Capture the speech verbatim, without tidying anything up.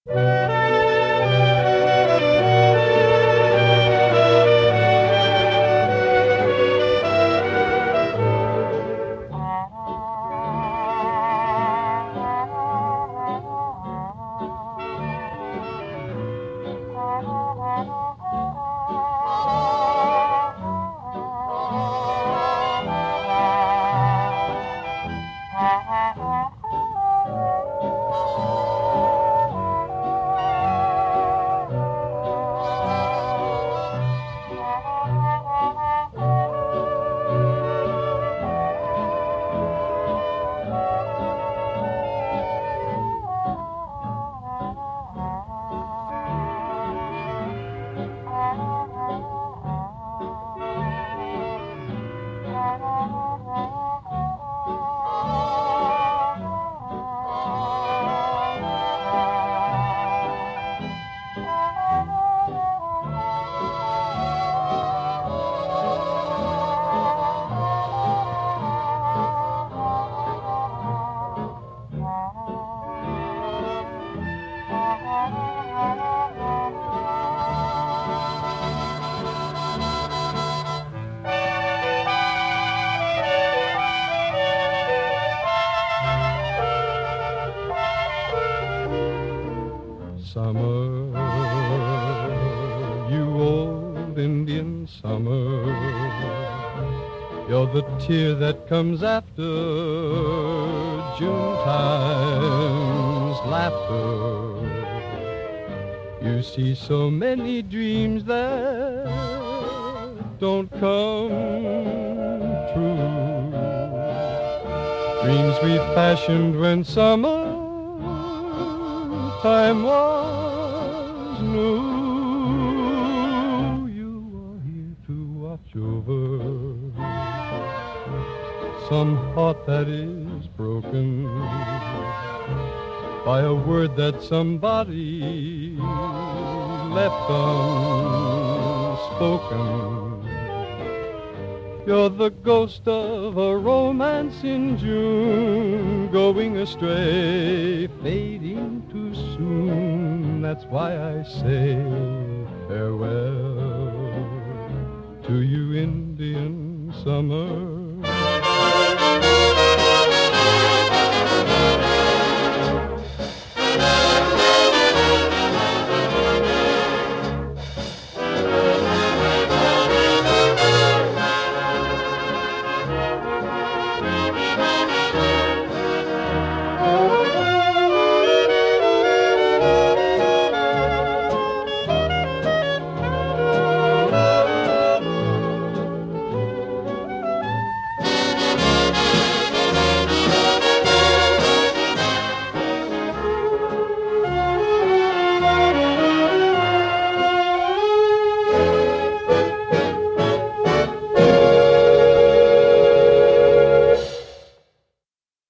Summer, you old Indian summer, you're the tear that comes after June time's laughter. You see so many dreams that don't come true, dreams we fashioned when summer time was new. You are here to watch over some heart that is broken by a word that somebody left unspoken. You're the ghost of a romance in June, going astray, fading too soon. That's why I say farewell to you, Indian summer.